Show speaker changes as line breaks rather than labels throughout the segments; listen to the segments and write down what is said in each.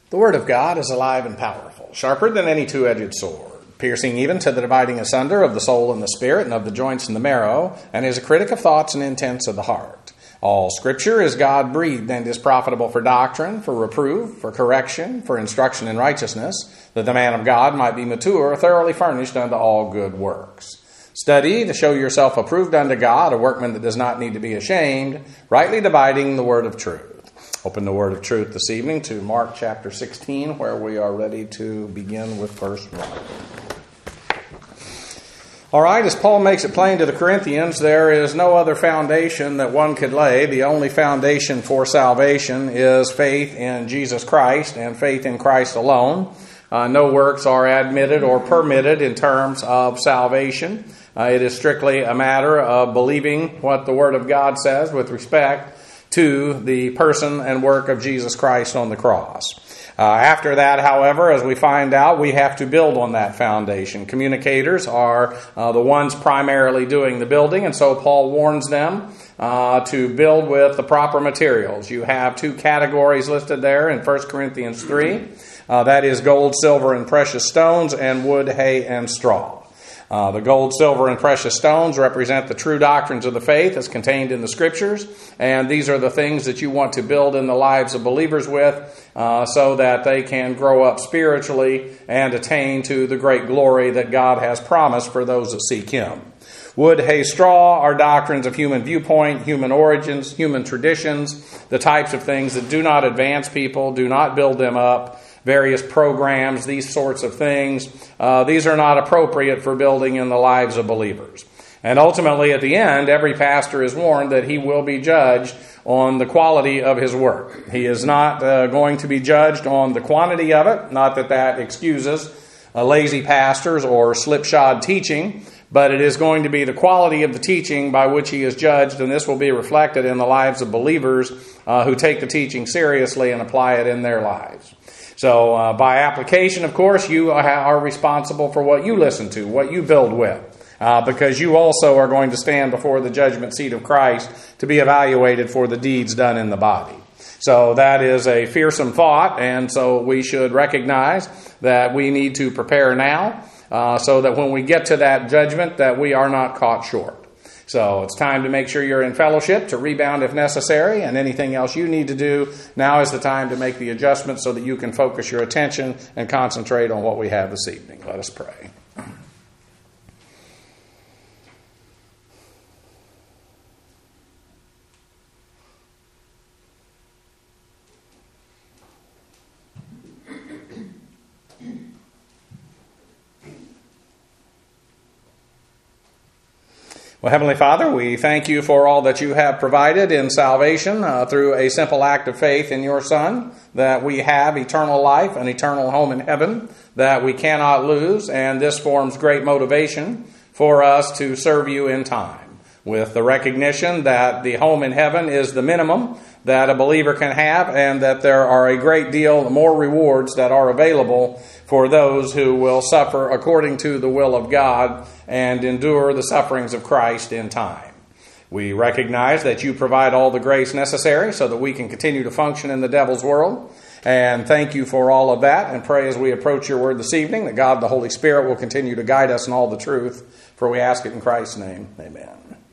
The Word of God is alive and powerful, sharper than any two-edged sword, piercing even to the dividing asunder of the soul and the spirit and of the joints and the marrow, and is a critic of thoughts and intents of the heart. All Scripture is God-breathed and is profitable for doctrine, for reproof, for correction, for instruction in righteousness, that the man of God might be mature, thoroughly furnished unto all good works. Study to show yourself approved unto God, a workman that does not need to be ashamed, rightly dividing the word of truth. Open the word of truth this evening to Mark chapter 16, where we are ready to begin with verse 1. All right, as Paul makes it plain to the Corinthians, there is no other foundation that one could lay. The only foundation for salvation is faith in Jesus Christ and faith in Christ alone. No works are admitted or permitted in terms of salvation. It is strictly a matter of believing what the Word of God says with respect to the person and work of Jesus Christ on the cross. After that, however, as we find out, we have to build on that foundation. Communicators are the ones primarily doing the building, and so Paul warns them to build with the proper materials. You have two categories listed there in 1 Corinthians 3. That is gold, silver, and precious stones, and wood, hay, and straw. The gold, silver, and precious stones represent the true doctrines of the faith as contained in the Scriptures, and these are the things that you want to build in the lives of believers with so that they can grow up spiritually and attain to the great glory that God has promised for those that seek Him. Wood, hay, straw are doctrines of human viewpoint, human origins, human traditions, the types of things that do not advance people, do not build them up. Various programs, these sorts of things. These are not appropriate for building in the lives of believers. And ultimately, at the end, every pastor is warned that he will be judged on the quality of his work. He is not going to be judged on the quantity of it, not that that excuses lazy pastors or slipshod teaching, but it is going to be the quality of the teaching by which he is judged, and this will be reflected in the lives of believers who take the teaching seriously and apply it in their lives. So by application, of course, you are responsible for what you listen to, what you build with, because you also are going to stand before the judgment seat of Christ to be evaluated for the deeds done in the body. So that is a fearsome thought, and so we should recognize that we need to prepare now so that when we get to that judgment that we are not caught short. So it's time to make sure you're in fellowship, to rebound if necessary, and anything else you need to do. Now is the time to make the adjustment so that you can focus your attention and concentrate on what we have this evening. Let us pray. Well, Heavenly Father, we thank you for all that you have provided in salvation through a simple act of faith in your Son, that we have eternal life, an eternal home in heaven that we cannot lose, and this forms great motivation for us to serve you in time, with the recognition that the home in heaven is the minimum that a believer can have, and that there are a great deal more rewards that are available for those who will suffer according to the will of God and endure the sufferings of Christ in time. We recognize that you provide all the grace necessary so that we can continue to function in the devil's world, and thank you for all of that, and pray as we approach your word this evening that God the Holy Spirit will continue to guide us in all the truth, for we ask it in Christ's name. Amen.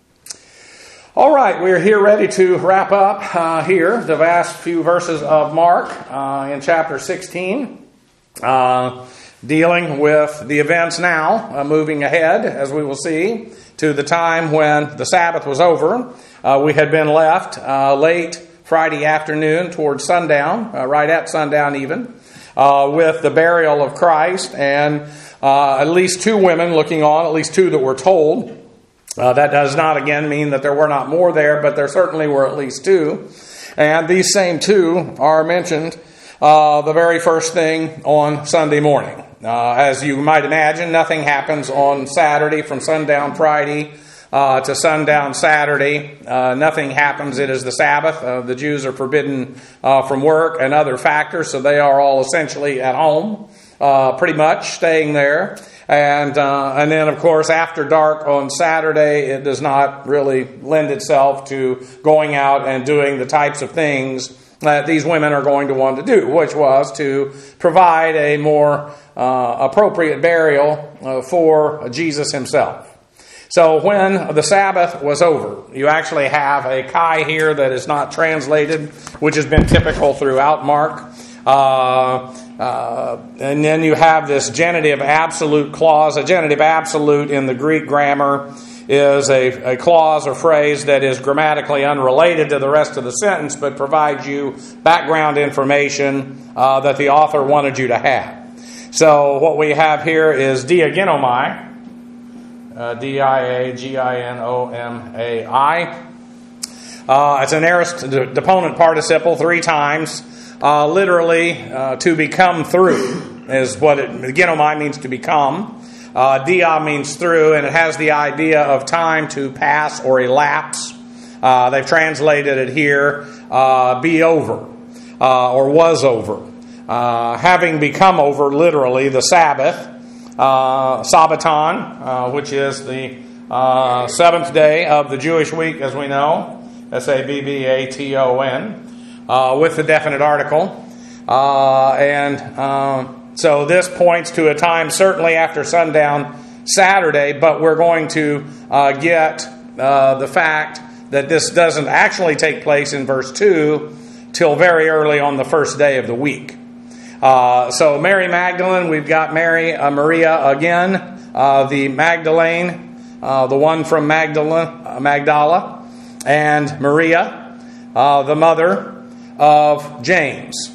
All right, we're here ready to wrap up here the last few verses of Mark in chapter 16, dealing with the events now, moving ahead, as we will see, to the time when the Sabbath was over. We had been left late Friday afternoon towards sundown, right at sundown even, with the burial of Christ, and at least two women looking on, at least two that were told. That does not, again, mean that there were not more there, but there certainly were at least two. And these same two are mentioned the very first thing on Sunday morning. As you might imagine, nothing happens on Saturday from sundown Friday to sundown Saturday. Nothing happens. It is the Sabbath. The Jews are forbidden from work and other factors, so they are all essentially at home, pretty much staying there. And then, of course, after dark on Saturday, it does not really lend itself to going out and doing the types of things that these women are going to want to do, which was to provide a more appropriate burial for Jesus himself. So when the Sabbath was over, you actually have a chi here that is not translated, which has been typical throughout Mark. And then you have this genitive absolute clause. A genitive absolute in the Greek grammar is a clause or phrase that is grammatically unrelated to the rest of the sentence, but provides you background information that the author wanted you to have. So what we have here is diaginomai, D-I-A-G-I-N-O-M-A-I. It's an aorist deponent participle 3 times. Literally, to become through is what ginomai means, to become. Dia means through, and it has the idea of time to pass or elapse. They've translated it here, be over, or was over. Having become over, literally, the Sabbath, Sabbaton, which is the 7th day of the Jewish week, as we know, S-A-B-B-A-T-O-N, with the definite article. So this points to a time certainly after sundown Saturday, but we're going to get the fact that this doesn't actually take place in verse 2 till very early on the first day of the week. So Mary Magdalene, we've got Maria again, the Magdalene, the one from Magdala, and Maria, the mother of James.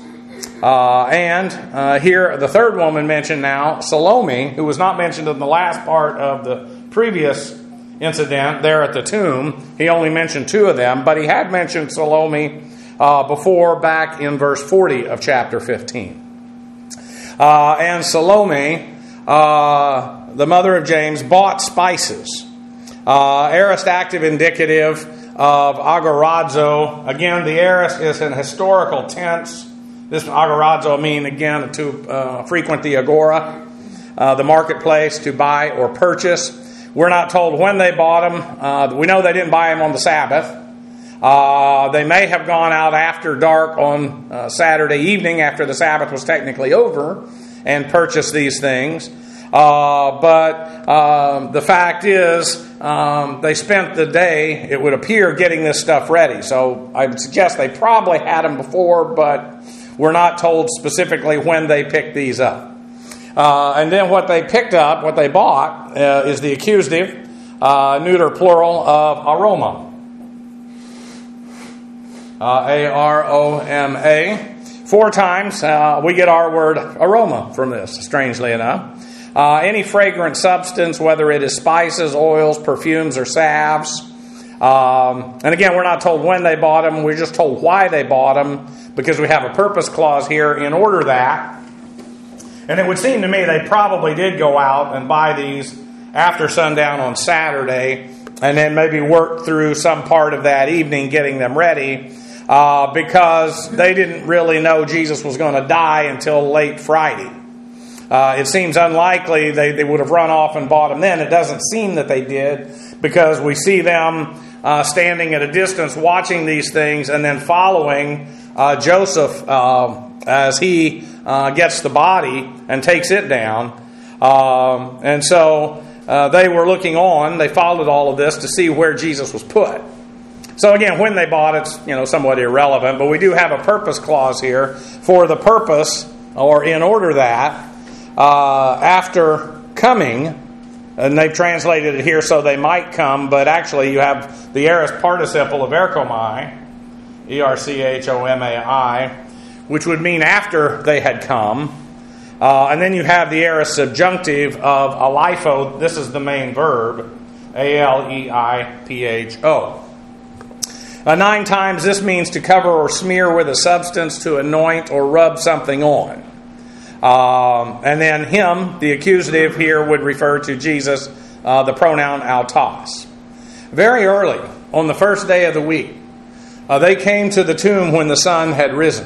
And here, the third woman mentioned now, Salome, who was not mentioned in the last part of the previous incident there at the tomb. He only mentioned 2 of them, but he had mentioned Salome before, back in verse 40 of chapter 15. And Salome, the mother of James, bought spices. Aorist active indicative of agorazo. Again, the aorist is an historical tense. This agorazo mean, again, to frequent the agora, the marketplace, to buy or purchase. We're not told when they bought them. We know they didn't buy them on the Sabbath. They may have gone out after dark on Saturday evening, after the Sabbath was technically over, and purchased these things. But the fact is, they spent the day, it would appear, getting this stuff ready. So I would suggest they probably had them before, but we're not told specifically when they picked these up. And then what they picked up, what they bought, is the accusative, neuter plural of aroma. A-R-O-M-A. 4 times we get our word aroma from this, strangely enough. Any fragrant substance, whether it is spices, oils, perfumes, or salves. And again, we're not told when they bought them. We're just told why they bought them, because we have a purpose clause here, in order that. And it would seem to me they probably did go out and buy these after sundown on Saturday, and then maybe work through some part of that evening getting them ready, because they didn't really know Jesus was going to die until late Friday. It seems unlikely they would have run off and bought them then. It doesn't seem that they did, because we see them standing at a distance watching these things and then following Joseph as he gets the body and takes it down. And so they were looking on. They followed all of this to see where Jesus was put. So again, when they bought it's somewhat irrelevant, but we do have a purpose clause here for the purpose, or in order that, after coming, and they've translated it here so they might come, but actually you have the aorist participle of erchomai, E-R-C-H-O-M-A-I, which would mean after they had come. And then you have the aorist subjunctive of aleipho. This is the main verb, A-L-E-I-P-H-O. 9 times this means to cover or smear with a substance, to anoint or rub something on. And then him, the accusative here, would refer to Jesus, the pronoun autos. Very early, on the first day of the week, they came to the tomb when the sun had risen.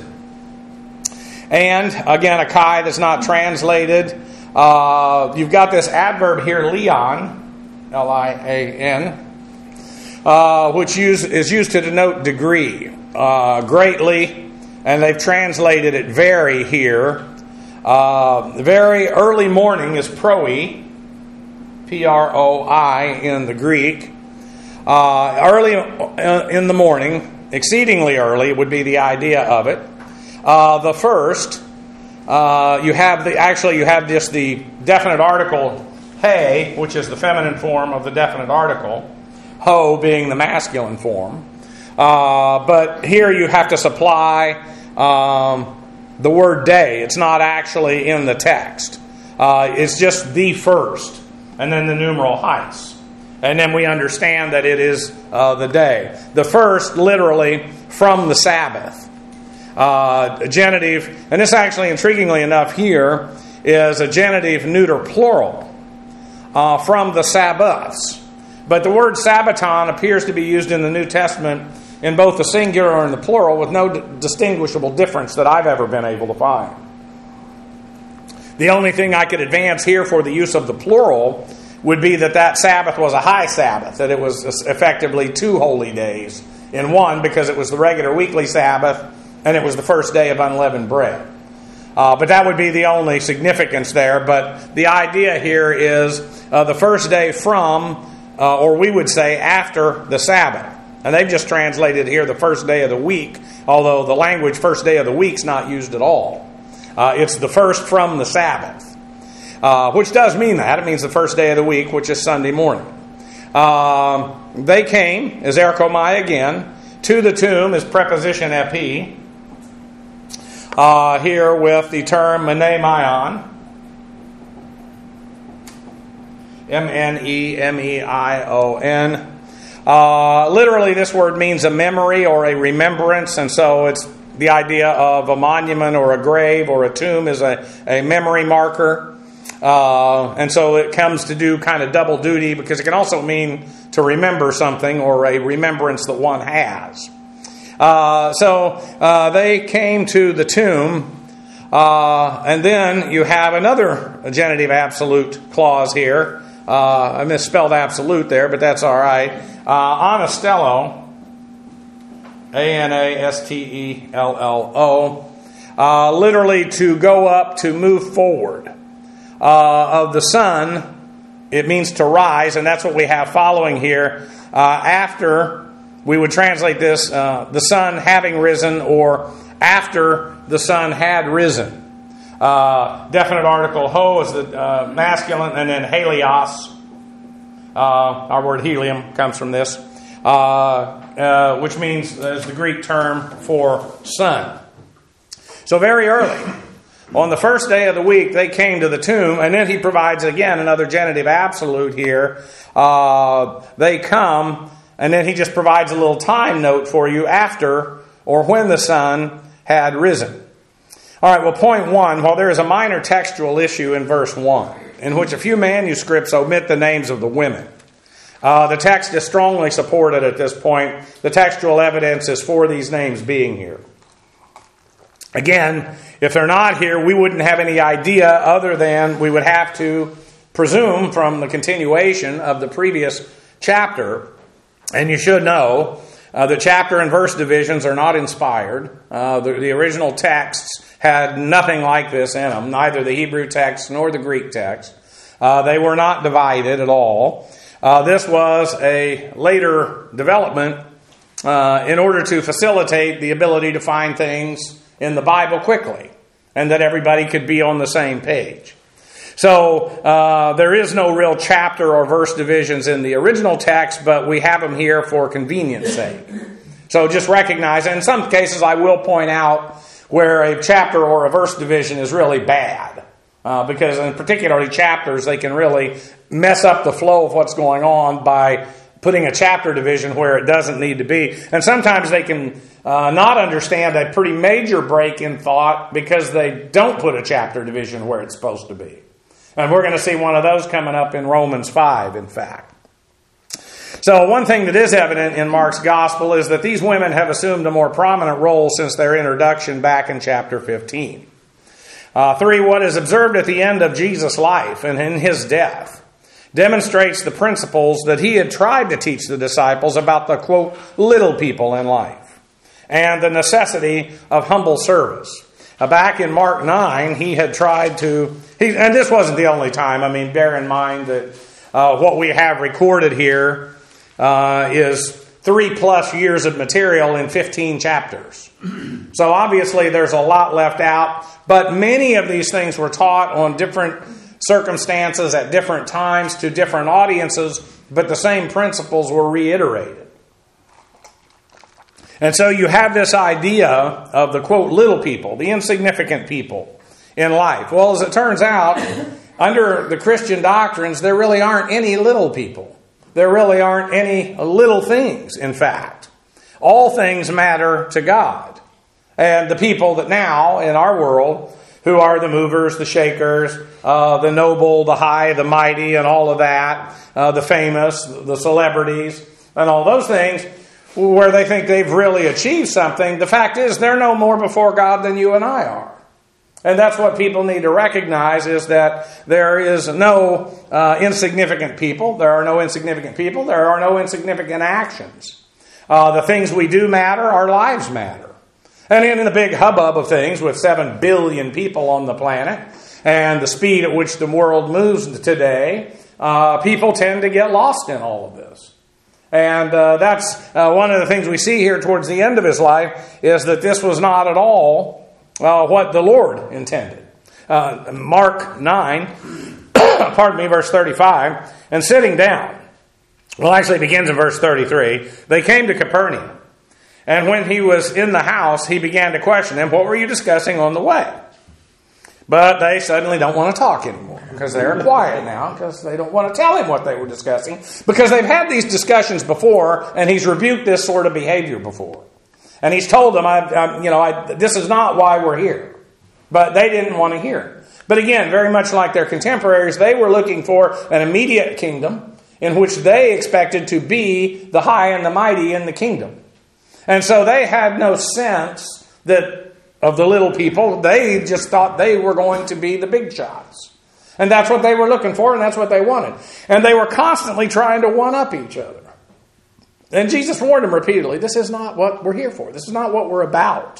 And, again, a chi that's not translated. You've got this adverb here, lian, L-I-A-N, which is used to denote degree. Greatly, and they've translated it very here. Very early morning is proi, P-R-O-I in the Greek. Early in the morning, exceedingly early would be the idea of it. The first, you have just the definite article he, which is the feminine form of the definite article, ho being the masculine form. But here you have to supply the word day. It's not actually in the text. It's just the first, and then the numeral heis. And then we understand that it is the day. The first, literally, from the Sabbath. Genitive, and this actually, intriguingly enough here, is a genitive neuter plural from the Sabbaths. But the word Sabbaton appears to be used in the New Testament in both the singular and the plural with no distinguishable difference that I've ever been able to find. The only thing I could advance here for the use of the plural would be that Sabbath was a high Sabbath, that it was effectively 2 holy days in one, because it was the regular weekly Sabbath and it was the first day of unleavened bread. But that would be the only significance there. But the idea here is the first day from, or we would say after the Sabbath. And they've just translated here the first day of the week, although the language first day of the week is not used at all. It's the first from the Sabbath. Which does mean that. It means the first day of the week, which is Sunday morning. They came, is erchomai again, to the tomb is preposition epi. Here with the term mnemeion. M-N-E-M-E-I-O-N. Literally, this word means a memory or a remembrance, and so it's the idea of a monument or a grave or a tomb is a memory marker. And so it comes to do kind of double duty, because it can also mean to remember something or a remembrance that one has. So they came to the tomb, and then you have another genitive absolute clause here. I misspelled absolute there, but that's all right. Anastello, A-N-A-S-T-E-L-L-O, literally to go up, to move forward. Of the sun, it means to rise, and that's what we have following here. After, we would translate this, the sun having risen, or after the sun had risen. Definite article ho is the masculine, and then helios, our word helium comes from this, which means is the Greek term for sun. So very early, on the first day of the week, they came to the tomb, and then he provides again another genitive absolute here. They come, and then he just provides a little time note for you after or when the sun had risen. All right, well, point 1, while there is a minor textual issue in verse 1, in which a few manuscripts omit the names of the women, the text is strongly supported at this point. The textual evidence is for these names being here. Again, if they're not here, we wouldn't have any idea other than we would have to presume from the continuation of the previous chapter. And you should know the chapter and verse divisions are not inspired. The original texts had nothing like this in them, neither the Hebrew text nor the Greek text. They were not divided at all. This was a later development in order to facilitate the ability to find things in the Bible quickly, and that everybody could be on the same page. So there is no real chapter or verse divisions in the original text, but we have them here for convenience sake. So just recognize, and in some cases I will point out where a chapter or a verse division is really bad. Because in particularly chapters, they can really mess up the flow of what's going on by putting a chapter division where it doesn't need to be. And sometimes they can not understand a pretty major break in thought because they don't put a chapter division where it's supposed to be. And we're going to see one of those coming up in Romans 5, in fact. So one thing that is evident in Mark's gospel is that these women have assumed a more prominent role since their introduction back in chapter 15. 3, what is observed at the end of Jesus' life and in his death demonstrates the principles that he had tried to teach the disciples about the, quote, little people in life. and the necessity of humble service. Back in Mark 9, he had tried to, and this wasn't the only time. I mean, bear in mind that what we have recorded here is 3+ years of material in 15 chapters. So obviously there's a lot left out, but many of these things were taught on different circumstances at different times to different audiences, but the same principles were reiterated. And so you have this idea of the, quote, little people, the insignificant people in life. Well, as it turns out, under the Christian doctrines, there really aren't any little people. There really aren't any little things, in fact. All things matter to God. And the people that now, in our world, who are the movers, the shakers, the noble, the high, the mighty, and all of that, the famous, the celebrities, and all those things, where they think they've really achieved something, the fact is they're no more before God than you and I are. And that's what people need to recognize, is that there is no insignificant people. There are no insignificant people. There are no insignificant actions. The things we do matter. Our lives matter. And in the big hubbub of things, with 7 billion people on the planet and the speed at which the world moves today, people tend to get lost in all of this. And that's one of the things we see here towards the end of his life, is that this was not at all what the Lord intended. Mark 9, verse 35, and sitting down. Well, actually it begins in verse 33. They came to Capernaum. And when he was in the house, he began to question them, what were you discussing on the way? But they suddenly don't want to talk anymore, because they're quiet now, because they don't want to tell him what they were discussing, because they've had these discussions before, and he's rebuked this sort of behavior before. And he's told them, this is not why we're here. But they didn't want to hear it. But again, very much like their contemporaries, they were looking for an immediate kingdom in which they expected to be the high and the mighty in the kingdom. And so they had no sense of the little people. They just thought they were going to be the big shots. And that's what they were looking for, and that's what they wanted. And they were constantly trying to one-up each other. And Jesus warned them repeatedly, this is not what we're here for. This is not what we're about.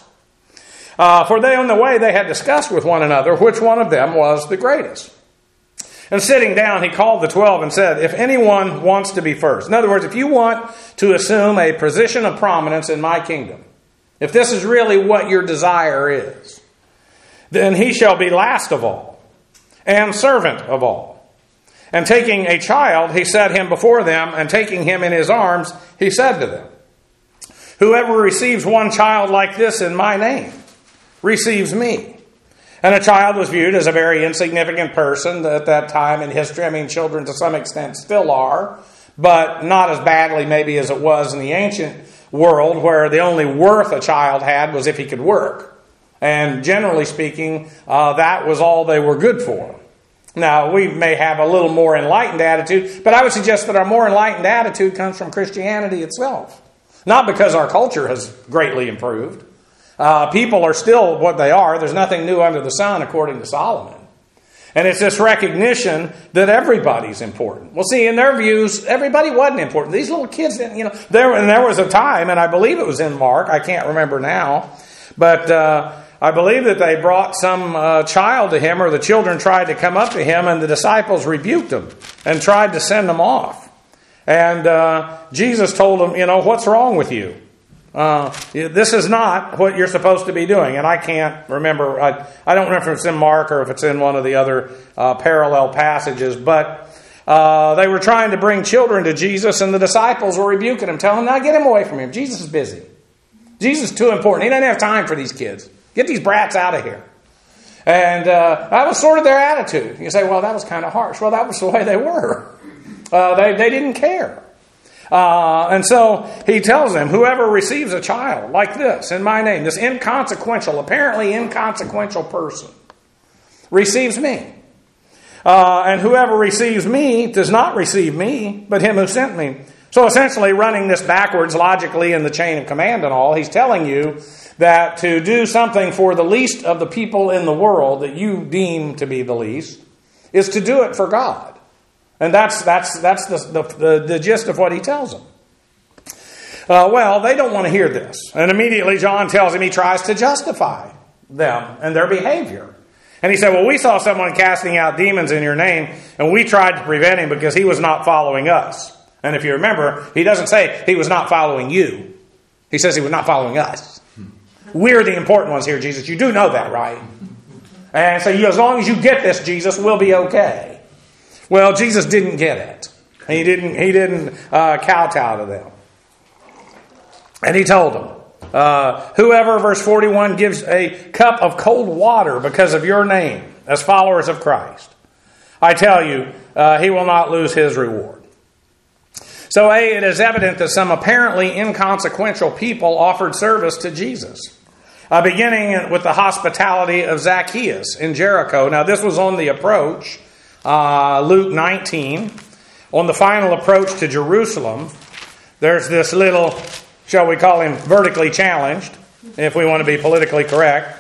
For they on the way, they had discussed with one another which one of them was the greatest. And sitting down, he called the 12 and said, if anyone wants to be first. In other words, if you want to assume a position of prominence in my kingdom, if this is really what your desire is, then he shall be last of all and servant of all. And taking a child, he set him before them, and taking him in his arms, he said to them, whoever receives one child like this in my name receives me. And a child was viewed as a very insignificant person at that time in history. I mean, children to some extent still are, but not as badly maybe as it was in the ancient world, where the only worth a child had was if he could work. And generally speaking, that was all they were good for. Now, we may have a little more enlightened attitude, but I would suggest that our more enlightened attitude comes from Christianity itself. Not because our culture has greatly improved. People are still what they are. There's nothing new under the sun, according to Solomon. And it's this recognition that everybody's important. Well, see, in their views, everybody wasn't important. These little kids didn't, there was a time, and I believe it was in Mark, I can't remember now, but I believe that they brought some child to him, or the children tried to come up to him, and the disciples rebuked them and tried to send them off. And Jesus told them, what's wrong with you? This is not what you're supposed to be doing. And I can't remember, I don't remember if it's in Mark or if it's in one of the other parallel passages, but they were trying to bring children to Jesus, and the disciples were rebuking him, telling him, now get him away from him. Jesus is busy. Jesus is too important. He doesn't have time for these kids. Get these brats out of here. And that was sort of their attitude. You say, well, that was kind of harsh. Well, that was the way they were. They didn't care. And so he tells them, whoever receives a child like this in my name, this apparently inconsequential person, receives me. And whoever receives me does not receive me, but him who sent me. So essentially, running this backwards logically in the chain of command and all, he's telling you that to do something for the least of the people in the world that you deem to be the least is to do it for God. And that's the gist of what he tells them. Well, they don't want to hear this. And immediately John tells him he tries to justify them and their behavior. And he said, well, we saw someone casting out demons in your name, and we tried to prevent him because he was not following us. And if you remember, he doesn't say he was not following you. He says he was not following us. We're the important ones here, Jesus. You do know that, right? And so as long as you get this, Jesus, we'll be okay. Well, Jesus didn't get it. He didn't kowtow to them. And he told them, whoever, verse 41, gives a cup of cold water because of your name as followers of Christ, I tell you, he will not lose his reward. So, it is evident that some apparently inconsequential people offered service to Jesus, beginning with the hospitality of Zacchaeus in Jericho. Now, this was on the approach, Luke 19, on the final approach to Jerusalem. There's this little, shall we call him vertically challenged, if we want to be politically correct,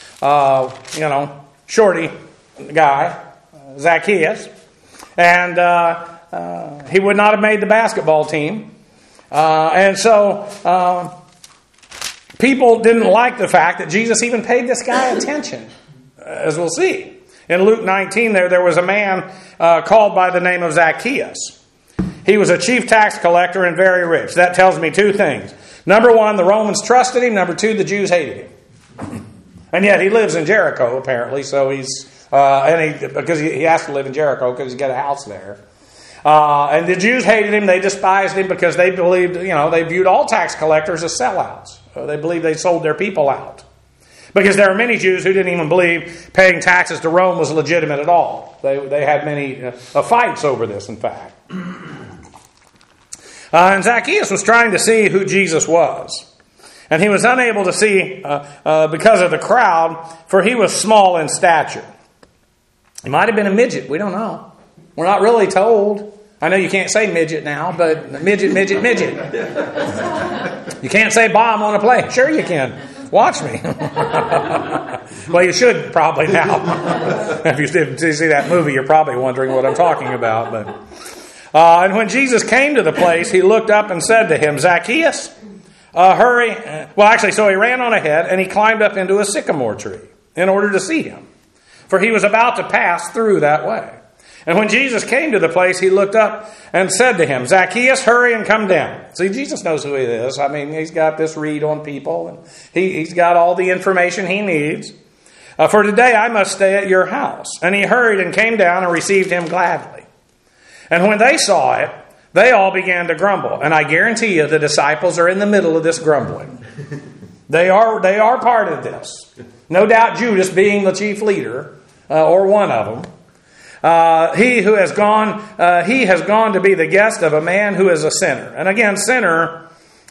shorty guy, Zacchaeus. And he would not have made the basketball team. And so people didn't like the fact that Jesus even paid this guy attention, as we'll see. In Luke 19 there was a man called by the name of Zacchaeus. He was a chief tax collector and very rich. That tells me two things. Number one, the Romans trusted him. Number two, the Jews hated him. And yet he lives in Jericho, apparently. So because he has to live in Jericho because he's got a house there. And the Jews hated him. They despised him because they believed, they viewed all tax collectors as sellouts. They believed they sold their people out. Because there are many Jews who didn't even believe paying taxes to Rome was legitimate at all. They had many fights over this, in fact. And Zacchaeus was trying to see who Jesus was. And he was unable to see because of the crowd, for he was small in stature. He might have been a midget. We don't know. We're not really told. I know you can't say midget now, but midget. You can't say bomb on a plane. Sure you can. Watch me. Well, you should probably now. If you didn't see that movie, you're probably wondering what I'm talking about. But and when Jesus came to the place, he looked up and said to him, Zacchaeus, hurry. Well, actually, so he ran on ahead and he climbed up into a sycamore tree in order to see him, for he was about to pass through that way. And when Jesus came to the place, he looked up and said to him, Zacchaeus, hurry and come down. See, Jesus knows who he is. I mean, he's got this read on people. And he's got all the information he needs. For today I must stay at your house. And he hurried and came down and received him gladly. And when they saw it, they all began to grumble. And I guarantee you the disciples are in the middle of this grumbling. They are part of this. No doubt Judas being the chief leader, or one of them. He has gone to be the guest of a man who is a sinner. And again, sinner,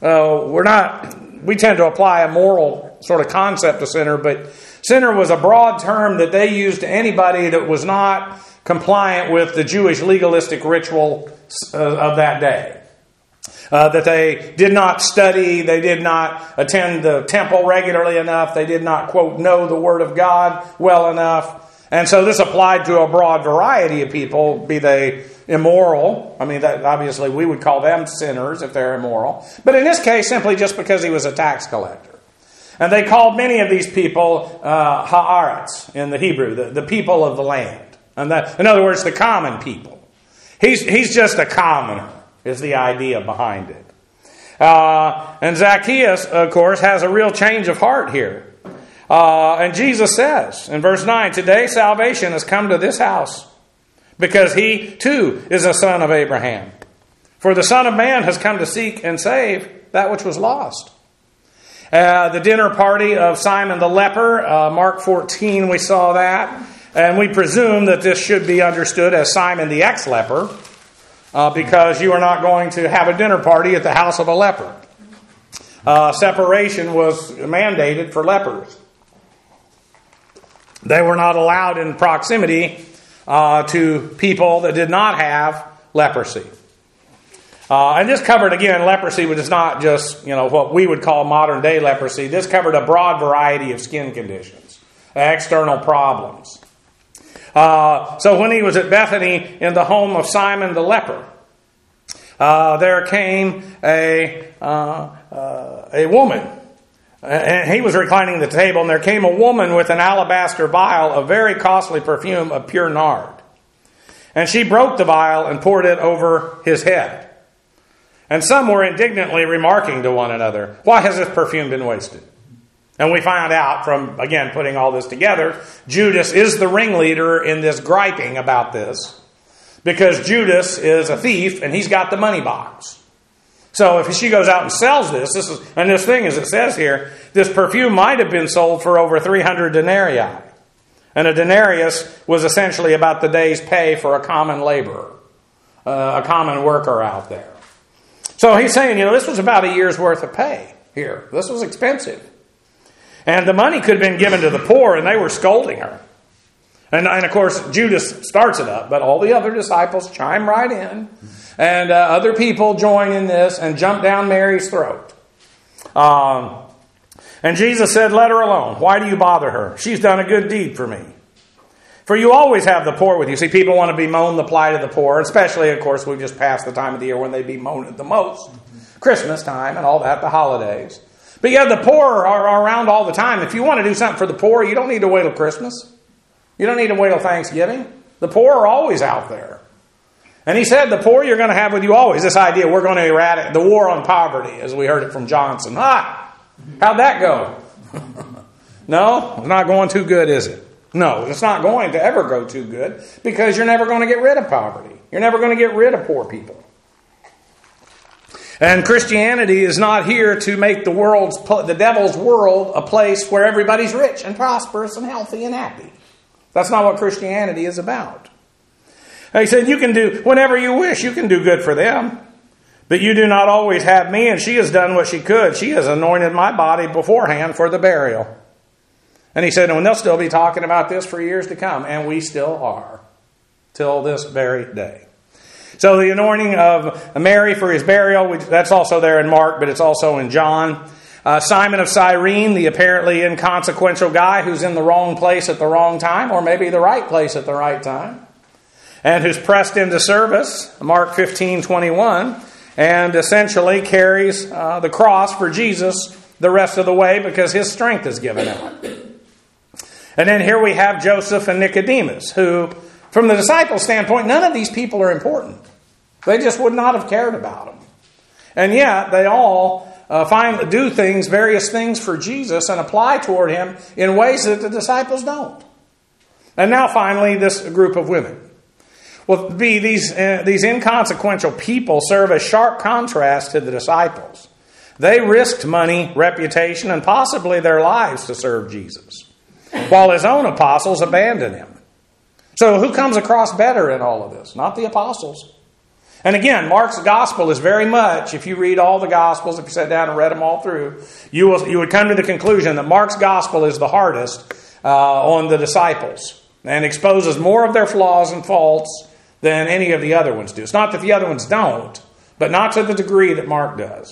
we tend to apply a moral sort of concept to sinner, but sinner was a broad term that they used to anybody that was not compliant with the Jewish legalistic ritual of that day. That they did not study, they did not attend the temple regularly enough, they did not, quote, know the Word of God well enough. And so this applied to a broad variety of people, be they immoral. I mean, that obviously we would call them sinners if they're immoral. But in this case, simply just because he was a tax collector. And they called many of these people ha'aretz in the Hebrew, the people of the land. And in other words, the common people. He's just a commoner, is the idea behind it. And Zacchaeus, of course, has a real change of heart here. And Jesus says in verse 9, today salvation has come to this house because he too is a son of Abraham. For the Son of Man has come to seek and save that which was lost. The dinner party of Simon the leper, Mark 14, we saw that. And we presume that this should be understood as Simon the ex-leper because you are not going to have a dinner party at the house of a leper. Separation was mandated for lepers. They were not allowed in proximity to people that did not have leprosy. And this covered, again, leprosy was not just, what we would call modern day leprosy. This covered a broad variety of skin conditions, external problems. So when he was at Bethany in the home of Simon the leper, there came a woman. And he was reclining at the table, and there came a woman with an alabaster vial of very costly perfume of pure nard. And she broke the vial and poured it over his head. And some were indignantly remarking to one another, "Why has this perfume been wasted?" And we found out from, again, putting all this together, Judas is the ringleader in this griping about this. Because Judas is a thief, and he's got the money box. So if she goes out and sells this, this thing, as it says here, this perfume might have been sold for over 300 denarii. And a denarius was essentially about the day's pay for a common laborer, a common worker out there. So he's saying, this was about a year's worth of pay here. This was expensive. And the money could have been given to the poor, and they were scolding her. And of course, Judas starts it up, but all the other disciples chime right in. And other people join in this and jump down Mary's throat. And Jesus said, "Let her alone. Why do you bother her? She's done a good deed for me. For you always have the poor with you." See, people want to bemoan the plight of the poor, especially, of course, we've just passed the time of the year when they bemoan it the most. Christmas time and all that, the holidays. But yeah, the poor are around all the time. If you want to do something for the poor, you don't need to wait till Christmas. You don't need to wait till Thanksgiving. The poor are always out there. And he said, the poor you're going to have with you always. This idea, we're going to eradicate the war on poverty, as we heard it from Johnson. How'd that go? No, it's not going too good, is it? No, it's not going to ever go too good, because you're never going to get rid of poverty. You're never going to get rid of poor people. And Christianity is not here to make the devil's world a place where everybody's rich and prosperous and healthy and happy. That's not what Christianity is about. And he said, you can do whenever you wish, you can do good for them. But you do not always have me, and she has done what she could. She has anointed my body beforehand for the burial. And he said, and they'll still be talking about this for years to come, and we still are, till this very day. So the anointing of Mary for his burial, that's also there in Mark, but it's also in John. Simon of Cyrene, the apparently inconsequential guy who's in the wrong place at the wrong time, or maybe the right place at the right time, and who's pressed into service, Mark 15:21, and essentially carries the cross for Jesus the rest of the way because his strength is given out. And then here we have Joseph and Nicodemus, who, from the disciples' standpoint, none of these people are important. They just would not have cared about them. And yet, they all do various things for Jesus and apply toward him in ways that the disciples don't. And now finally, this group of women. Well, these inconsequential people serve a sharp contrast to the disciples. They risked money, reputation, and possibly their lives to serve Jesus, while his own apostles abandoned him. So who comes across better in all of this? Not the apostles. And again, Mark's gospel is very much, if you read all the gospels, if you sat down and read them all through, you would come to the conclusion that Mark's gospel is the hardest on the disciples and exposes more of their flaws and faults than any of the other ones do. It's not that the other ones don't, but not to the degree that Mark does.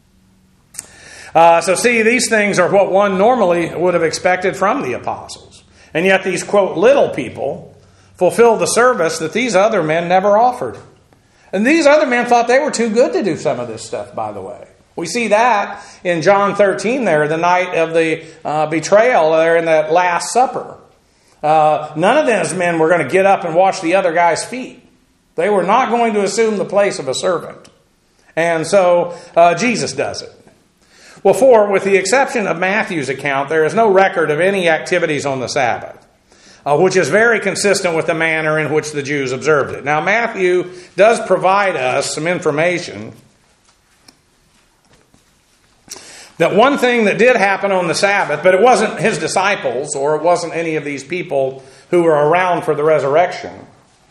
So see, these things are what one normally would have expected from the apostles. And yet these, quote, little people fulfill the service that these other men never offered. And these other men thought they were too good to do some of this stuff, by the way. We see that in John 13 there, the night of the betrayal there in that Last Supper. None of those men were going to get up and wash the other guy's feet. They were not going to assume the place of a servant. And so Jesus does it. Well, with the exception of Matthew's account, there is no record of any activities on the Sabbath, which is very consistent with the manner in which the Jews observed it. Now, Matthew does provide us some information that one thing that did happen on the Sabbath, but it wasn't his disciples, or it wasn't any of these people who were around for the resurrection.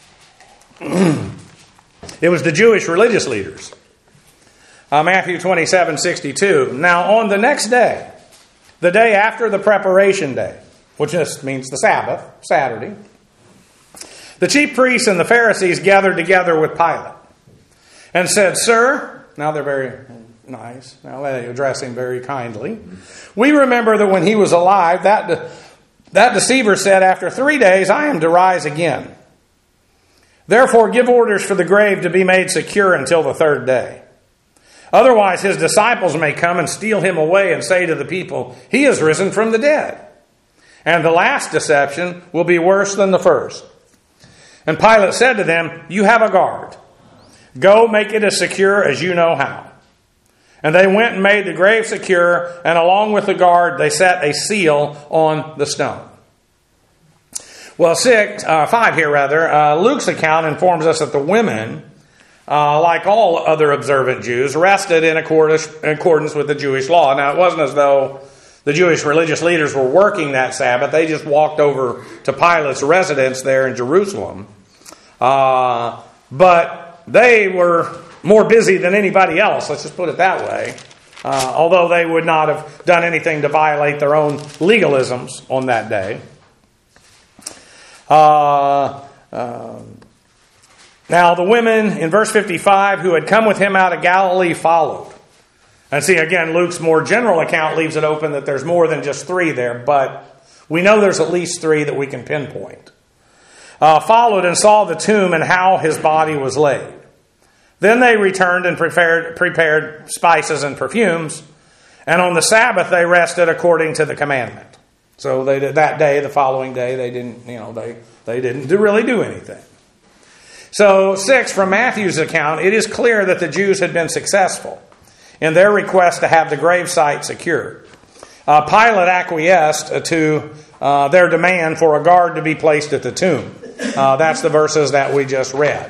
It was the Jewish religious leaders. Matthew 27:62. Now, on the next day, the day after the preparation day, which just means the Sabbath, Saturday, the chief priests and the Pharisees gathered together with Pilate and said, "Sir," now they're very nice, now they address him very kindly, "we remember that when he was alive, that deceiver said, 'After 3 days I am to rise again.' Therefore give orders for the grave to be made secure until the third day. Otherwise his disciples may come and steal him away and say to the people, he is risen from the dead. And the last deception will be worse than the first. And Pilate said to them, you have a guard. Go make it as secure as you know how. And they went and made the grave secure, and along with the guard they set a seal on the stone. Well, 5 here, Luke's account informs us that the women, like all other observant Jews, rested in accordance with the Jewish law. Now, it wasn't as though the Jewish religious leaders were working that Sabbath. They just walked over to Pilate's residence there in Jerusalem. But they were more busy than anybody else, let's just put it that way. Although they would not have done anything to violate their own legalisms on that day. Now the women in verse 55 who had come with him out of Galilee followed. And see, again, Luke's more general account leaves it open that there's more than just 3 there, but we know there's at least 3 that we can pinpoint. Followed and saw the tomb and how his body was laid. Then they returned and prepared spices and perfumes, and on the Sabbath they rested according to the commandment. So they did that day, the following day, they didn't really do anything. So 6, from Matthew's account, it is clear that the Jews had been successful in their request to have the gravesite secured. Pilate acquiesced to their demand for a guard to be placed at the tomb. That's the verses that we just read.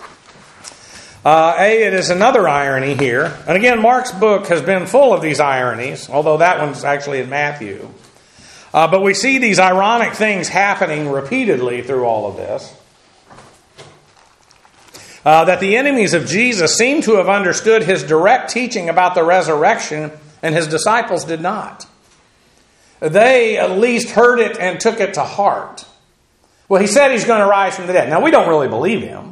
It is another irony here. And again, Mark's book has been full of these ironies, although that one's actually in Matthew. But we see these ironic things happening repeatedly through all of this. That the enemies of Jesus seem to have understood his direct teaching about the resurrection, and his disciples did not. They at least heard it and took it to heart. Well, he said he's going to rise from the dead. Now, we don't really believe him.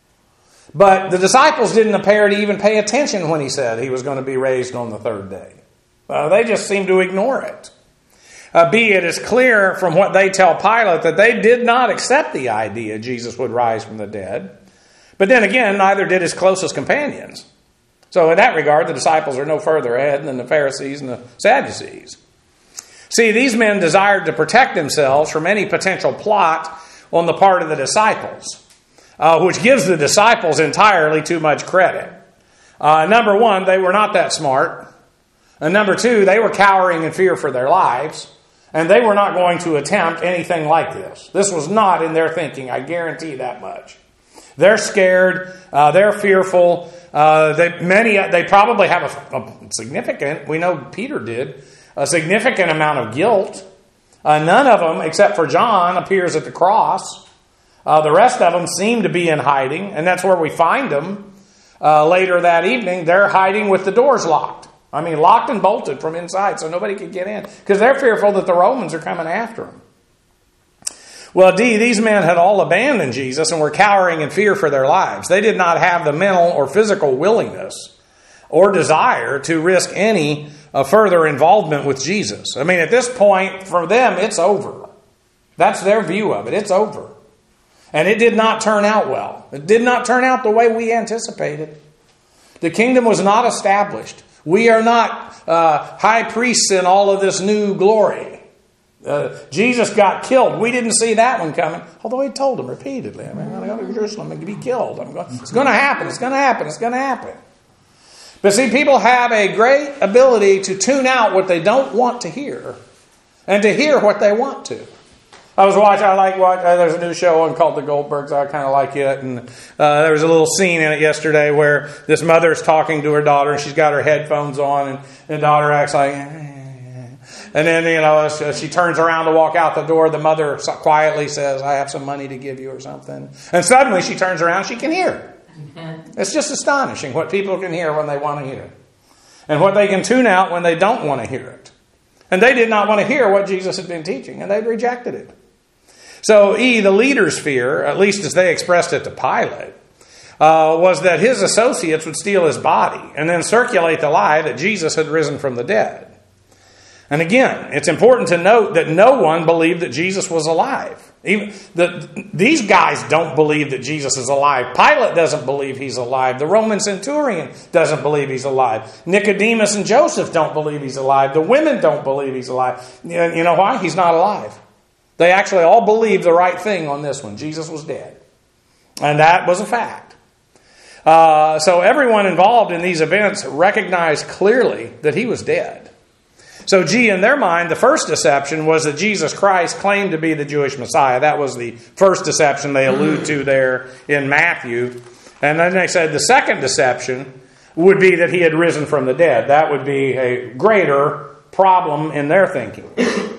But the disciples didn't appear to even pay attention when he said he was going to be raised on the third day. They just seem to ignore it. It is clear from what they tell Pilate that they did not accept the idea Jesus would rise from the dead. But then again, neither did his closest companions. So in that regard, the disciples are no further ahead than the Pharisees and the Sadducees. See, these men desired to protect themselves from any potential plot on the part of the disciples, which gives the disciples entirely too much credit. Number 1, they were not that smart. And number 2, they were cowering in fear for their lives. And they were not going to attempt anything like this. This was not in their thinking, I guarantee that much. They're scared. They're fearful. They probably have a significant, we know Peter did, a significant amount of guilt. None of them, except for John, appears at the cross. The rest of them seem to be in hiding, and that's where we find them later that evening. They're hiding with the doors locked. I mean, locked and bolted from inside so nobody could get in, because they're fearful that the Romans are coming after them. Well, these men had all abandoned Jesus and were cowering in fear for their lives. They did not have the mental or physical willingness or desire to risk any further involvement with Jesus. I mean, at this point, for them, it's over. That's their view of it. It's over. And it did not turn out well. It did not turn out the way we anticipated. The kingdom was not established. We are not high priests in all of this new glory. Jesus got killed. We didn't see that one coming. Although he told them repeatedly, I'm going to go to Jerusalem and be killed. It's going to happen. It's going to happen. It's going to happen. But see, people have a great ability to tune out what they don't want to hear and to hear what they want to. I was watching, there's a new show on called The Goldbergs. I kind of like it. And there was a little scene in it yesterday where this mother's talking to her daughter and she's got her headphones on and the daughter acts like, and then, as she turns around to walk out the door, the mother quietly says, I have some money to give you or something. And suddenly she turns around, she can hear. It's just astonishing what people can hear when they want to hear. And what they can tune out when they don't want to hear it. And they did not want to hear what Jesus had been teaching, and they rejected it. So the leaders' fear, at least as they expressed it to Pilate, was that his associates would steal his body and then circulate the lie that Jesus had risen from the dead. And again, it's important to note that no one believed that Jesus was alive. These guys don't believe that Jesus is alive. Pilate doesn't believe he's alive. The Roman centurion doesn't believe he's alive. Nicodemus and Joseph don't believe he's alive. The women don't believe he's alive. You know why? He's not alive. They actually all believed the right thing on this one. Jesus was dead. And that was a fact. So everyone involved in these events recognized clearly that he was dead. So, in their mind, the first deception was that Jesus Christ claimed to be the Jewish Messiah. That was the first deception they allude to there in Matthew. And then they said the second deception would be that he had risen from the dead. That would be a greater problem in their thinking.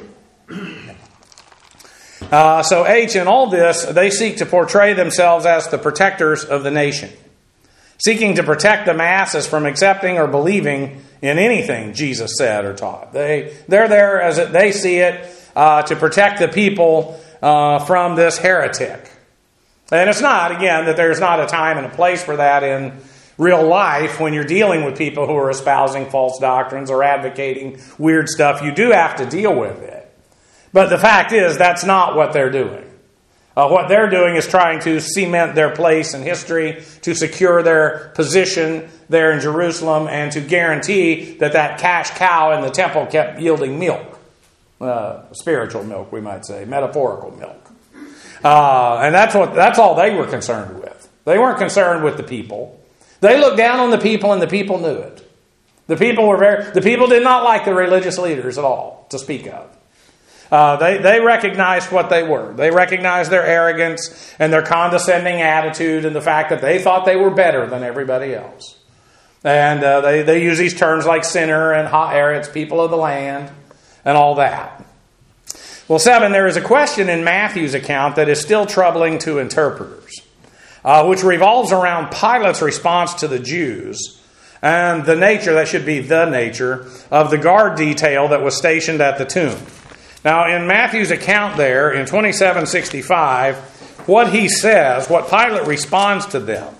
So H, in all this, they seek to portray themselves as the protectors of the nation, seeking to protect the masses from accepting or believing in anything Jesus said or taught. They're there as they see it to protect the people from this heretic. And it's not, again, that there's not a time and a place for that in real life when you're dealing with people who are espousing false doctrines or advocating weird stuff. You do have to deal with it. But the fact is, that's not what they're doing. What they're doing is trying to cement their place in history, to secure their position there in Jerusalem, and to guarantee that cash cow in the temple kept yielding milk. Spiritual milk, we might say, metaphorical milk. And that's all they were concerned with. They weren't concerned with the people. They looked down on the people, and the people knew it. The people did not like the religious leaders at all, to speak of. They recognized what they were. They recognized their arrogance and their condescending attitude and the fact that they thought they were better than everybody else. And they use these terms like sinner and ha'aretz, people of the land, and all that. Well, 7, there is a question in Matthew's account that is still troubling to interpreters, which revolves around Pilate's response to the Jews and the nature of the guard detail that was stationed at the tomb. Now, in Matthew's account there, in 27:65, what he says, what Pilate responds to them,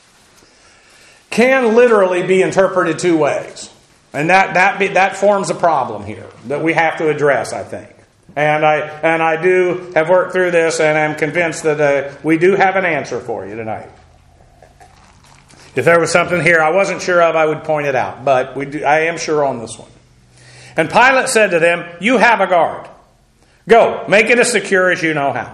can literally be interpreted two ways. And that forms a problem here that we have to address, I think. And I do have worked through this, and I'm convinced that we do have an answer for you tonight. If there was something here I wasn't sure of, I would point it out. But I am sure on this one. And Pilate said to them, "You have a guard. Go, make it as secure as you know how."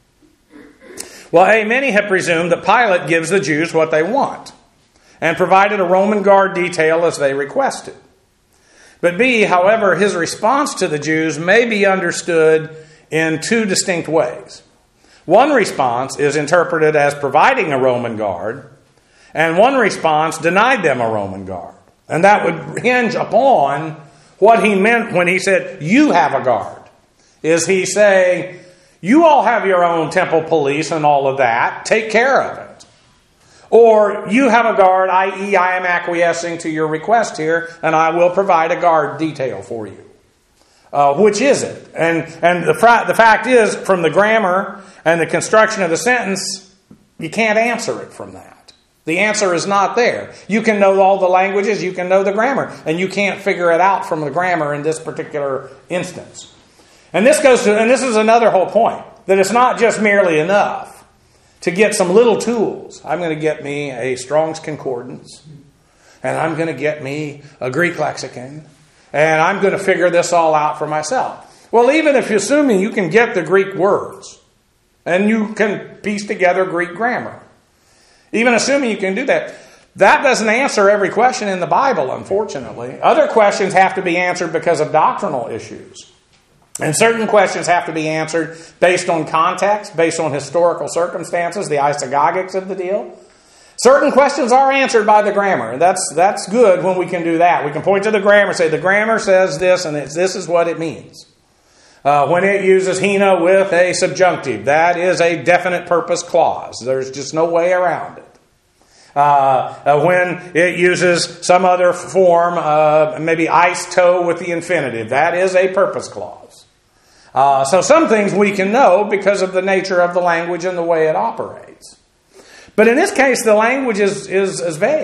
Well, many have presumed that Pilate gives the Jews what they want and provided a Roman guard detail as they requested. But B, however, his response to the Jews may be understood in two distinct ways. One response is interpreted as providing a Roman guard, and one response denied them a Roman guard. And that would hinge upon what he meant when he said, "You have a guard." Is he saying, you all have your own temple police and all of that, take care of it? Or you have a guard, i.e. I am acquiescing to your request here, and I will provide a guard detail for you. Which is it? And the fact is, from the grammar and the construction of the sentence, you can't answer it from that. The answer is not there. You can know all the languages, you can know the grammar, and you can't figure it out from the grammar in this particular instance. And this is another whole point, that it's not just merely enough to get some little tools. I'm going to get me a Strong's Concordance, and I'm going to get me a Greek lexicon, and I'm going to figure this all out for myself. Well, even if you're assuming you can get the Greek words, and you can piece together Greek grammar, even assuming you can do that, that doesn't answer every question in the Bible, unfortunately. Other questions have to be answered because of doctrinal issues. And certain questions have to be answered based on context, based on historical circumstances, the isagogics of the deal. Certain questions are answered by the grammar. And that's good when we can do that. We can point to the grammar and say, the grammar says this, and this is what it means. When it uses hina with a subjunctive, that is a definite purpose clause. There's just no way around it. When it uses some other form, maybe ice toe with the infinitive, that is a purpose clause. So some things we can know because of the nature of the language and the way it operates. But in this case, the language is vague.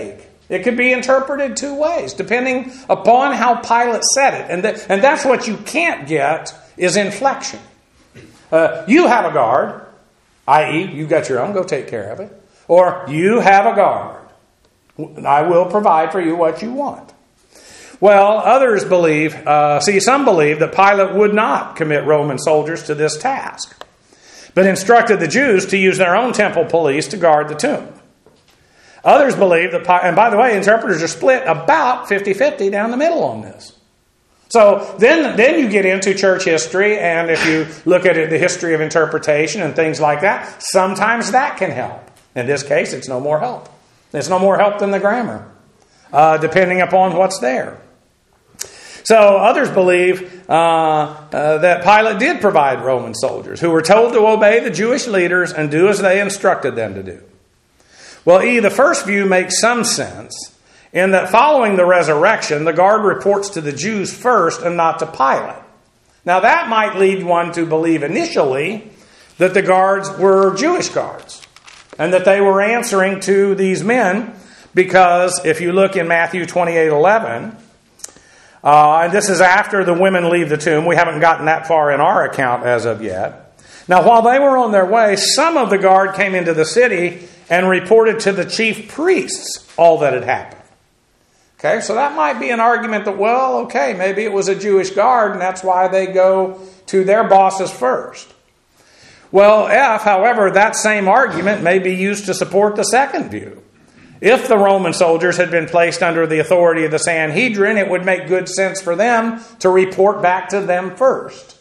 It could be interpreted two ways, depending upon how Pilate said it. And that's what you can't get is inflection. You have a guard, i.e., you got your own, go take care of it. Or you have a guard. I will provide for you what you want. Well, others believe, some believe that Pilate would not commit Roman soldiers to this task, but instructed the Jews to use their own temple police to guard the tomb. Others believe that, and by the way, interpreters are split about 50-50 down the middle on this. So then you get into church history, and if you look at it, the history of interpretation and things like that, sometimes that can help. In this case, it's no more help. It's no more help than the grammar, depending upon what's there. So others believe that Pilate did provide Roman soldiers who were told to obey the Jewish leaders and do as they instructed them to do. Well, the first view makes some sense in that following the resurrection, the guard reports to the Jews first and not to Pilate. Now that might lead one to believe initially that the guards were Jewish guards and that they were answering to these men, because if you look in Matthew 28:11, and this is after the women leave the tomb. We haven't gotten that far in our account as of yet. Now, while they were on their way, some of the guard came into the city and reported to the chief priests all that had happened. Okay, so that might be an argument that, well, okay, maybe it was a Jewish guard, and that's why they go to their bosses first. Well, however, that same argument may be used to support the second view. If the Roman soldiers had been placed under the authority of the Sanhedrin, it would make good sense for them to report back to them first.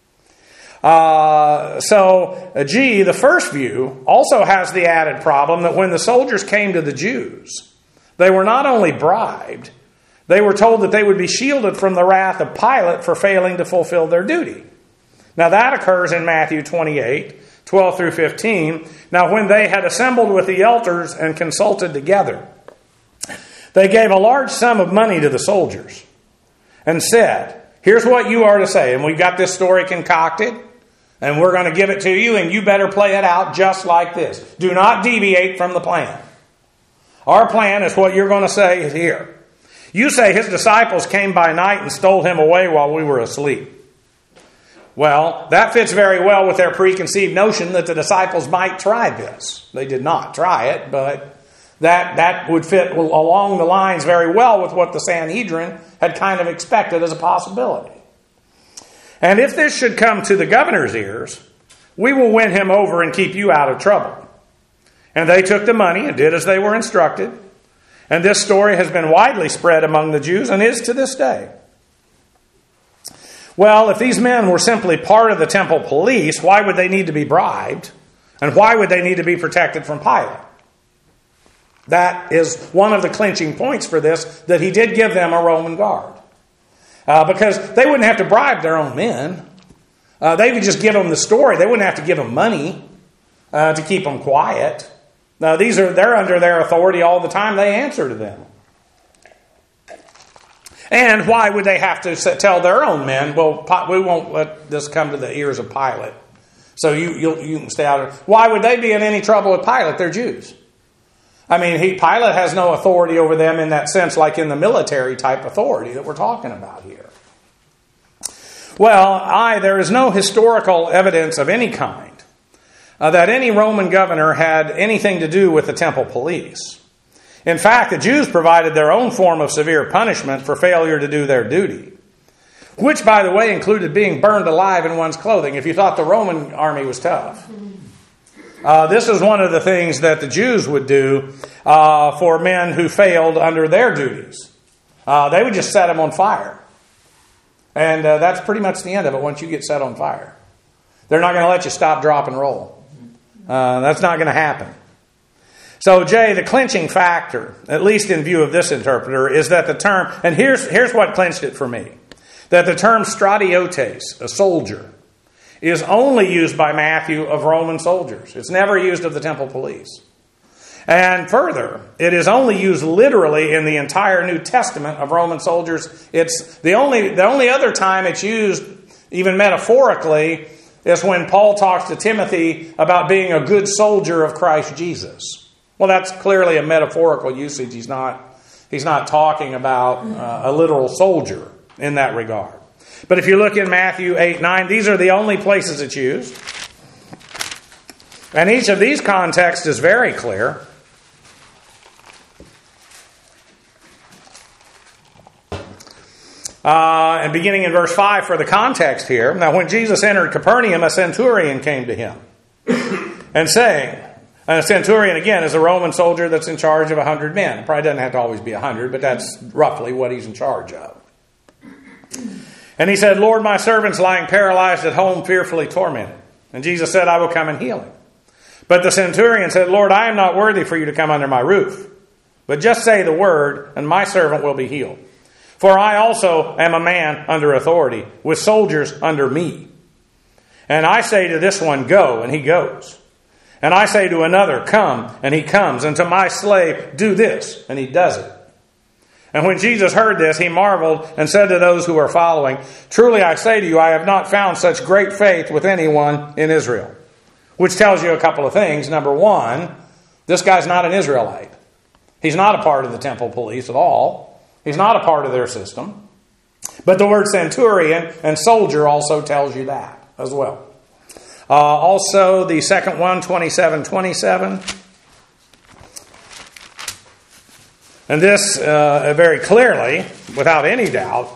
The first view also has the added problem that when the soldiers came to the Jews, they were not only bribed, they were told that they would be shielded from the wrath of Pilate for failing to fulfill their duty. Now that occurs in Matthew 28:12 through 15. Now when they had assembled with the elders and consulted together, they gave a large sum of money to the soldiers and said, here's what you are to say. And we got this story concocted, and we're going to give it to you, and you better play it out just like this. Do not deviate from the plan. Our plan is what you're going to say here. You say his disciples came by night and stole him away while we were asleep. Well, that fits very well with their preconceived notion that the disciples might try this. They did not try it, but that would fit along the lines very well with what the Sanhedrin had kind of expected as a possibility. And if this should come to the governor's ears, we will win him over and keep you out of trouble. And they took the money and did as they were instructed. And this story has been widely spread among the Jews and is to this day. Well, if these men were simply part of the temple police, why would they need to be bribed? And why would they need to be protected from Pilate? That is one of the clinching points for this, that he did give them a Roman guard. Because they wouldn't have to bribe their own men. They would just give them the story. They wouldn't have to give them money to keep them quiet. Now, they're under their authority all the time. They answer to them. And why would they have to tell their own men, well, we won't let this come to the ears of Pilate, so you can stay out of it. Why would they be in any trouble with Pilate? They're Jews. I mean, Pilate has no authority over them in that sense, like in the military type authority that we're talking about here. Well, there is no historical evidence of any kind that any Roman governor had anything to do with the temple police. In fact, the Jews provided their own form of severe punishment for failure to do their duty, which, by the way, included being burned alive in one's clothing, if you thought the Roman army was tough. This is one of the things that the Jews would do for men who failed under their duties. They would just set them on fire. And that's pretty much the end of it once you get set on fire. They're not going to let you stop, drop, and roll. That's not going to happen. So, Jay, the clinching factor, at least in view of this interpreter, is that the term, and here's what clinched it for me, that the term stratiotes, a soldier, is only used by Matthew of Roman soldiers. It's never used of the temple police. And further, it is only used literally in the entire New Testament of Roman soldiers. It's the only other time it's used, even metaphorically, is when Paul talks to Timothy about being a good soldier of Christ Jesus. Well, that's clearly a metaphorical usage. He's not He's not talking about a literal soldier in that regard. But if you look in Matthew 8, 9, these are the only places it's used. And each of these contexts is very clear. And beginning in verse 5 for the context here. Now, when Jesus entered Capernaum, a centurion came to him and saying, and a centurion, again, is a Roman soldier that's in charge of 100 men. It probably doesn't have to always be 100, but that's roughly what he's in charge of. And he said, Lord, my servant's lying paralyzed at home, fearfully tormented. And Jesus said, I will come and heal him. But the centurion said, Lord, I am not worthy for you to come under my roof. But just say the word, and my servant will be healed. For I also am a man under authority, with soldiers under me. And I say to this one, go, and he goes. And I say to another, come, and he comes. And to my slave, do this, and he does it. And when Jesus heard this, he marveled and said to those who were following, truly I say to you, I have not found such great faith with anyone in Israel. Which tells you a couple of things. Number one, this guy's not an Israelite. He's not a part of the temple police at all. He's not a part of their system. But the word centurion and soldier also tells you that as well. Also, the second one, 27:27. And this very clearly, without any doubt,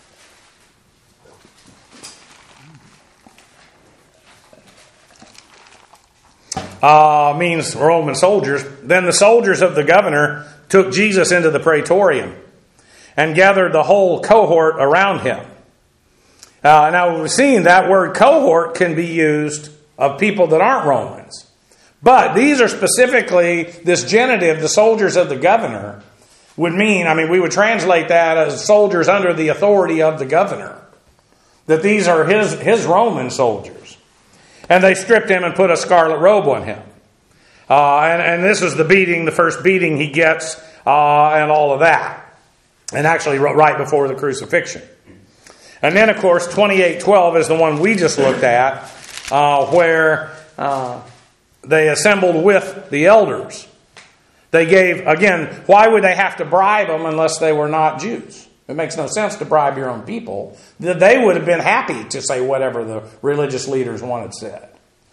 means Roman soldiers. Then the soldiers of the governor took Jesus into the praetorium and gathered the whole cohort around him. Now we've seen that word cohort can be used of people that aren't Romans. But these are specifically, this genitive, the soldiers of the governor, would mean, we would translate that as soldiers under the authority of the governor. That these are his Roman soldiers. And they stripped him and put a scarlet robe on him. And this is the beating, the first beating he gets, and all of that. And actually right before the crucifixion. And then, of course, 28:12 is the one we just looked at, where they assembled with the elders. They gave, again, why would they have to bribe them unless they were not Jews? It makes no sense to bribe your own people. They would have been happy to say whatever the religious leaders wanted said.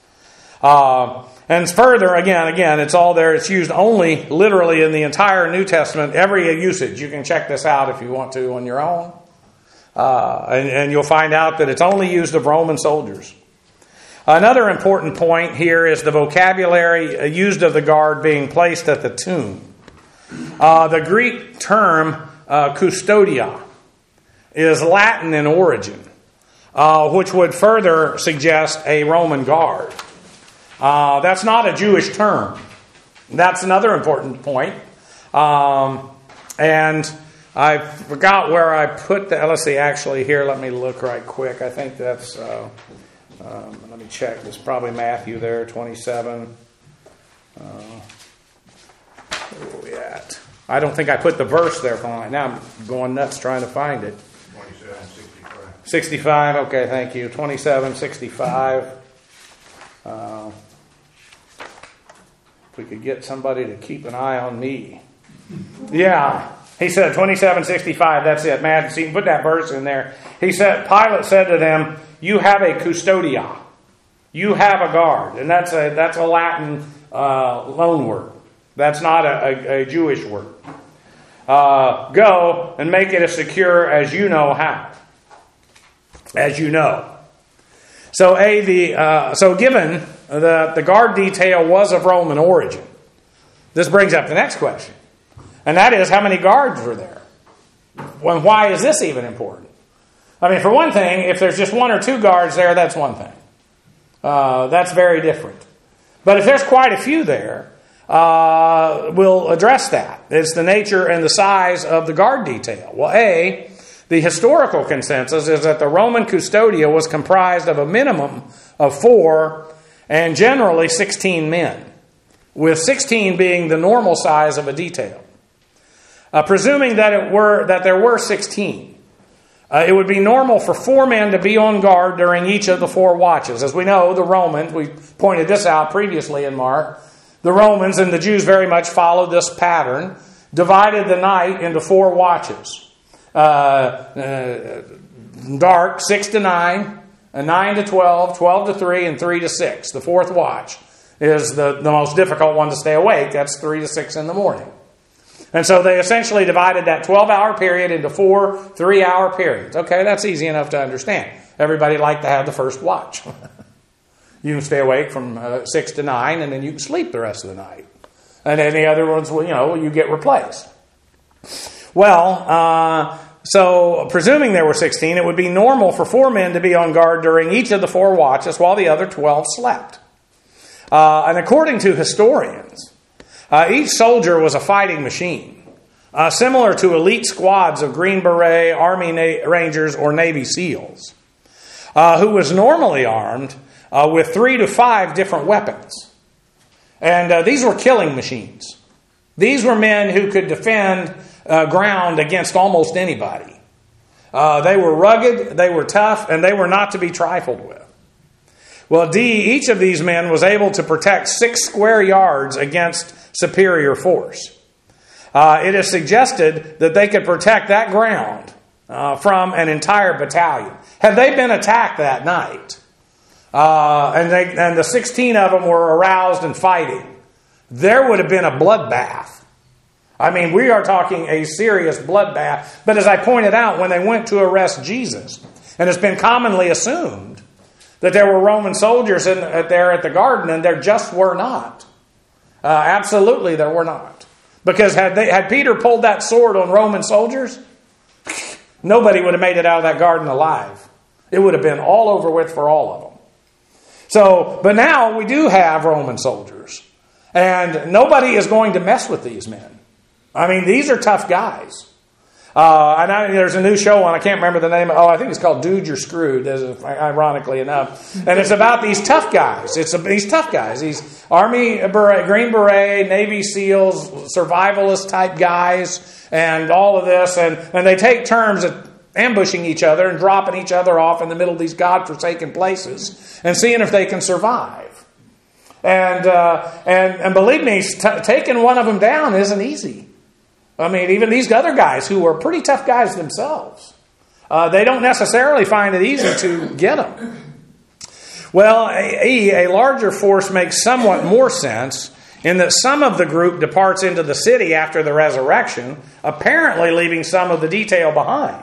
And further, again, it's all there. It's used only literally in the entire New Testament, every usage. You can check this out if you want to on your own. And you'll find out that it's only used of Roman soldiers. Another important point here is the vocabulary used of the guard being placed at the tomb. The Greek term custodia is Latin in origin, which would further suggest a Roman guard. That's not a Jewish term. That's another important point. And I forgot where I put that. Let's see, actually here, let me look right quick. I think that's, let me check. It's probably Matthew there, 27. Where are we at? I don't think I put the verse there for right now. I'm going nuts trying to find it.
27:65.
65, okay, thank you. 27:65. If we could get somebody to keep an eye on me. Yeah, he said 27:65, that's it. Matt, so you can put that verse in there. He said, Pilate said to them, you have a custodia. You have a guard. And that's a Latin loan word. That's not a Jewish word. Go and make it as secure as you know how. As you know. So given that the guard detail was of Roman origin, this brings up the next question. And that is, how many guards were there? Well, why is this even important? For one thing, if there's just one or two guards there, that's one thing. That's very different. But if there's quite a few there, we'll address that. It's the nature and the size of the guard detail. Well, the historical consensus is that the Roman custodia was comprised of a minimum of 4 and generally 16 men, with 16 being the normal size of a detail. Presuming that there were 16, it would be normal for 4 men to be on guard during each of the 4 watches. As we know, the Romans, we pointed this out previously in Mark, the Romans and the Jews very much followed this pattern. divided the night into 4 watches. Dark, 6 to 9, 9 to 12, 12 to 3, and 3 to 6. The 4th watch is the most difficult one to stay awake. That's 3 to 6 in the morning. And so they essentially divided that 12-hour period into 4 3-hour periods. Okay, that's easy enough to understand. Everybody liked to have the first watch. You can stay awake from 6 to 9, and then you can sleep the rest of the night. And any other ones, you get replaced. Well, so presuming there were 16, it would be normal for 4 men to be on guard during each of the 4 watches while the other 12 slept. And according to historians, each soldier was a fighting machine, similar to elite squads of Green Beret, Army Rangers, or Navy SEALs, who was normally armed with 3 to 5 different weapons. And these were killing machines. These were men who could defend ground against almost anybody. They were rugged, they were tough, and they were not to be trifled with. Well, each of these men was able to protect 6 square yards against superior force. It is suggested that they could protect that ground from an entire battalion. Had they been attacked that night, and the 16 of them were aroused and fighting, there would have been a bloodbath. I mean, we are talking a serious bloodbath. But as I pointed out, when they went to arrest Jesus, and it's been commonly assumed that there were Roman soldiers there at the garden, and there just were not. Absolutely, there were not. Because had Peter pulled that sword on Roman soldiers, nobody would have made it out of that garden alive. It would have been all over with for all of them. So, but now we do have Roman soldiers, and nobody is going to mess with these men. I mean, these are tough guys. There's a new show on, I can't remember the name. I think it's called Dude, You're Screwed, ironically enough. And it's about these tough guys. These tough guys. These Army, Green Beret, Navy SEALs, survivalist type guys, and all of this. And they take turns at ambushing each other and dropping each other off in the middle of these godforsaken places and seeing if they can survive. And believe me, taking one of them down isn't easy. I mean, even these other guys who are pretty tough guys themselves, they don't necessarily find it easy to get them. Well, a larger force makes somewhat more sense in that some of the group departs into the city after the resurrection, apparently leaving some of the detail behind.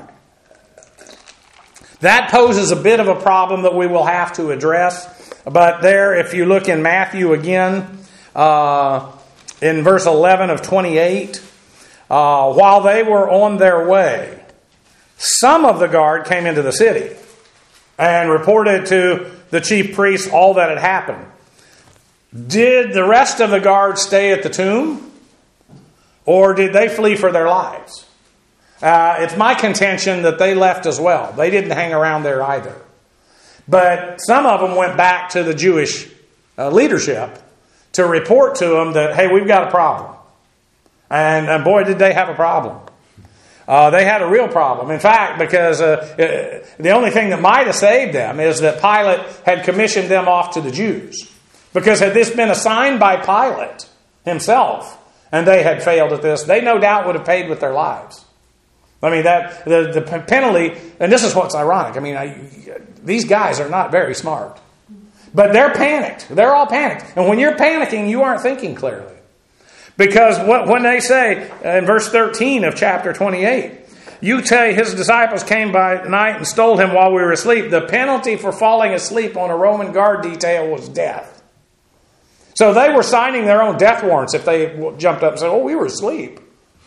That poses a bit of a problem that we will have to address. But there, if you look in Matthew again, in verse 11 of 28, while they were on their way, some of the guard came into the city and reported to the chief priests all that had happened. Did the rest of the guard stay at the tomb? Or did they flee for their lives? It's my contention that they left as well. They didn't hang around there either. But some of them went back to the Jewish leadership to report to them that, hey, we've got a problem. And boy, did they have a problem. They had a real problem. In fact, because the only thing that might have saved them is that Pilate had commissioned them off to the Jews. Because had this been assigned by Pilate himself, and they had failed at this, they no doubt would have paid with their lives. I mean, that the penalty, and this is what's ironic. I mean, these guys are not very smart. But they're panicked. They're all panicked. And when you're panicking, you aren't thinking clearly. Because when they say, in verse 13 of chapter 28, you say his disciples came by night and stole him while we were asleep. The penalty for falling asleep on a Roman guard detail was death. So they were signing their own death warrants if they jumped up and said, we were asleep.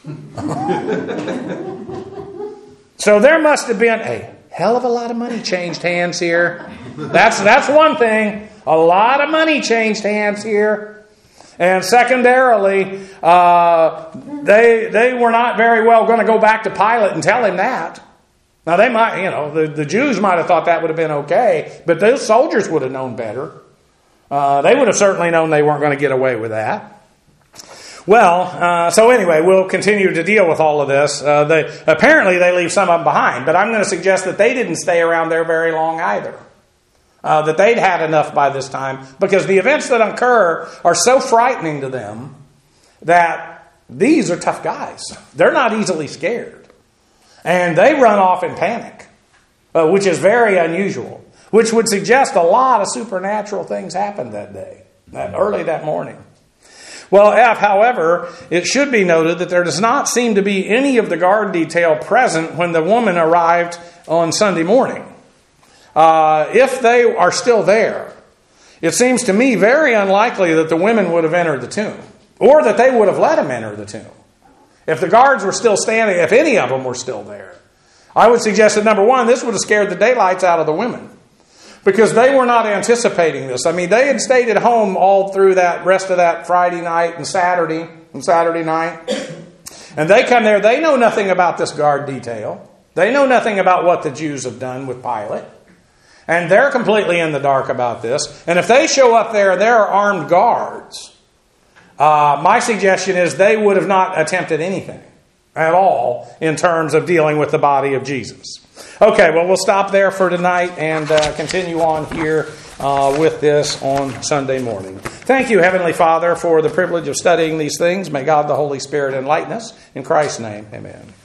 So there must have been a hell of a lot of money changed hands here. That's one thing. A lot of money changed hands here. And secondarily, they were not very well going to go back to Pilate and tell him that. Now they might, the Jews might have thought that would have been okay, but those soldiers would have known better. They would have certainly known they weren't going to get away with that. Well, so anyway, we'll continue to deal with all of this. Apparently they leave some of them behind, but I'm going to suggest that they didn't stay around there very long either. That they'd had enough by this time, because the events that occur are so frightening to them that these are tough guys. They're not easily scared. And they run off in panic, which is very unusual, which would suggest a lot of supernatural things happened that day, early that morning. Well, however, it should be noted that there does not seem to be any of the guard detail present when the woman arrived on Sunday morning. If they are still there, it seems to me very unlikely that the women would have entered the tomb, or that they would have let them enter the tomb. If the guards were still standing, if any of them were still there, I would suggest that, number one, this would have scared the daylights out of the women, because they were not anticipating this. I mean, they had stayed at home all through that rest of that Friday night and Saturday night. And they come there, they know nothing about this guard detail. They know nothing about what the Jews have done with Pilate. And they're completely in the dark about this. And if they show up there and there are armed guards, my suggestion is they would have not attempted anything at all in terms of dealing with the body of Jesus. Okay, well, we'll stop there for tonight and continue on here with this on Sunday morning. Thank you, Heavenly Father, for the privilege of studying these things. May God the Holy Spirit enlighten us. In Christ's name, amen.